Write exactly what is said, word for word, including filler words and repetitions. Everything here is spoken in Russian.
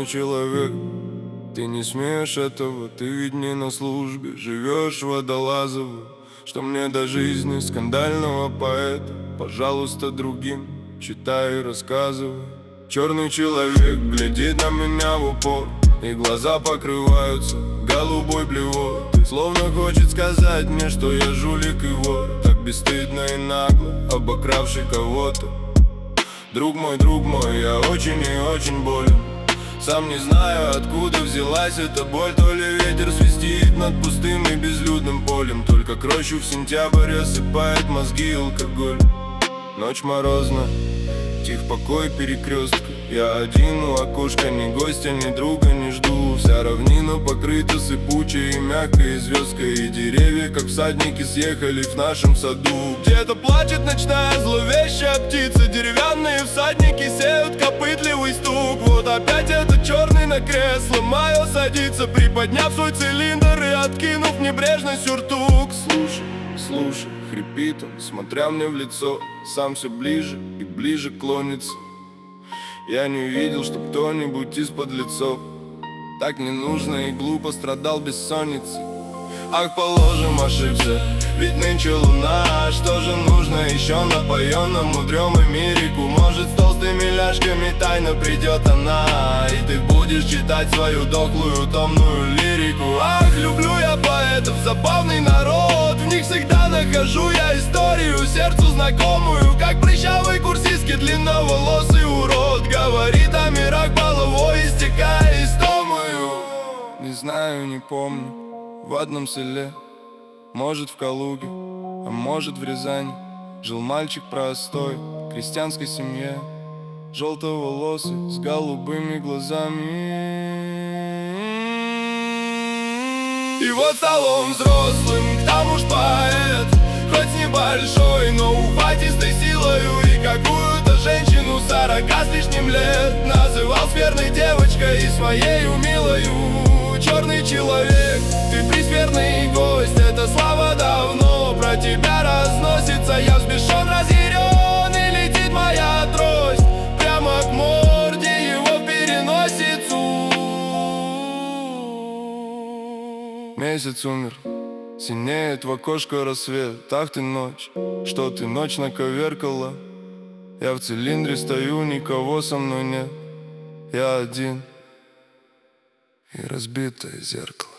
черный человек. Ты не смеешь этого, ты ведь не на службе, живешь водолазово. Что мне до жизни скандального поэта? Пожалуйста, другим читай и рассказывай. Черный человек глядит на меня в упор, и глаза покрываются голубой блевотой. Словно хочет сказать мне, что я жулик и вор, так бесстыдно и нагло обокравший кого-то. Друг мой, друг мой, я очень и очень болен. Сам не знаю, откуда взялась эта боль. То ли ветер свистит над пустым и безлюдным полем, только к рощу в сентябрь осыпает мозги алкоголь. Ночь морозна, тих покой перекрестка. Я один у окошка, ни гостя, ни друга не жду. Вся равнина покрыта сыпучей и мягкой звездкой, и деревья, как всадники, съехали в нашем саду. Где-то плачет ночная зловещая птица, деревянные всадники сеют копытливый стук. Вот опять этот черный на кресло мое садится, приподняв свой цилиндр и откинув небрежно сюртук. Слушай, слушай, хрипит он, смотря мне в лицо, сам все ближе и ближе клонится. Я не видел, чтоб кто-нибудь из подлецов так ненужно и глупо страдал бессонницей. Ах, положим, ошибся, ведь нынче луна. Что же нужно еще напоенному дрёмой мирику? Может, с толстыми ляжками тайно придет она, и ты будешь читать свою дохлую томную лирику. Ах, люблю я поэтов, забавный народ, в них всегда нахожу я историю, сердцу знакомую, как прыщавый курсистский длинноволосый урод говорит о мирах головой, истекая истомою. Не знаю, не помню, в одном селе, может в Калуге, а может в Рязани, жил мальчик простой, в крестьянской семье, желтоволосый, с голубыми глазами. И вот стал он взрослым, к тому ж поэт, хоть небольшой, но ухватистой силою. И какую-то женщину сорока с лишним лет называл скверной девочкой и своею милою. Черный человек, ты прескверный гость, эта слава давно про тебя разносится. Я взбешен, разъярен, и летит моя трость прямо к морде его в переносицу. Месяц умер, синеет в окошко рассвет. Ах ты ночь, что ты ночь наковеркала. Я в цилиндре стою, никого со мной нет. Я один и разбитое зеркало.